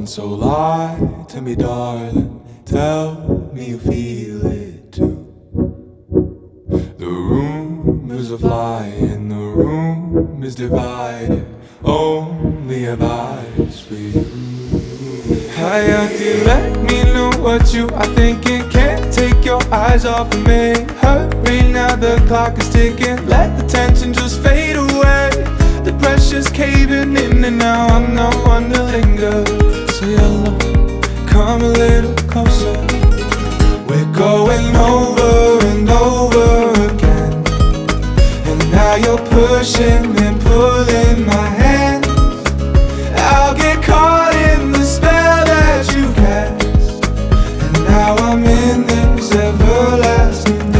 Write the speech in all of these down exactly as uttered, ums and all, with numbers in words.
So lie to me, darling, tell me you feel it too. The room is a flying, the room is divided. Only advice for you. Hayati, let me know what you are thinking. Can't take your eyes off of me. Hurry now, the clock is ticking. Let the tension just fade away. The pressure's caving in and now I'm not one to linger. So yellow, come a little closer. We're going over and over again. And now you're pushing and pulling my hand. I'll get caught in the spell that you cast. And now I'm in this everlasting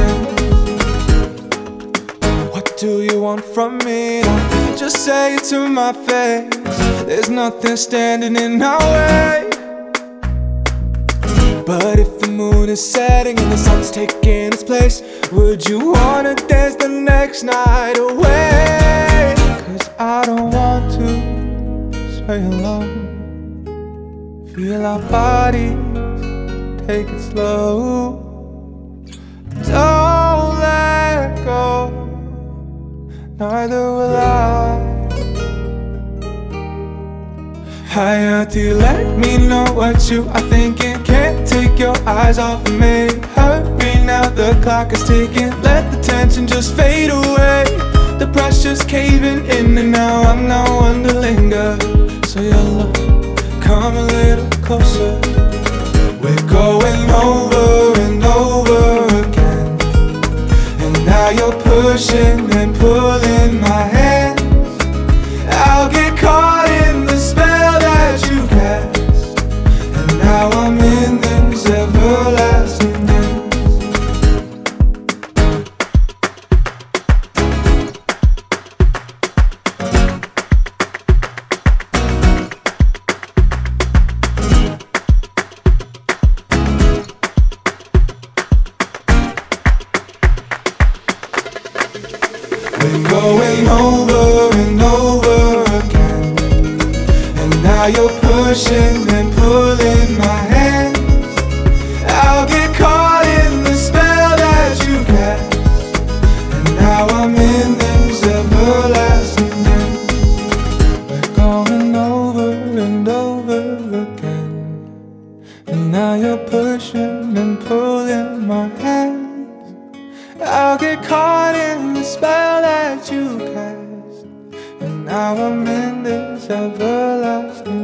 dance. What do you want from me now? Just say it to my face. There's nothing standing in our way. But if the moon is setting and the sun's taking its place, would you wanna dance the next night away? Cause I don't want to sway alone. Feel our bodies, take it slow. Don't let go, neither will I. Hayati, let me know what you are thinking. Can't take your eyes off of me. Hurry now, the clock is ticking. Let the tension just fade away. The pressure's caving in and now I'm not one to linger. So yellow, come a little closer. We're going over and over again. And now you're pushing and pulling my hand. I'll get caught in the spell that you cast. And now I'm in this everlasting dance. We're going over and over again. And now you're pushing and pulling my hand. I'll get caught in the spell that you cast. And now I'm in this everlasting dance. We're going over and over again. And now you're pushing and pulling my hand. I'll get caught in the spell that you cast. And now I'm in this everlasting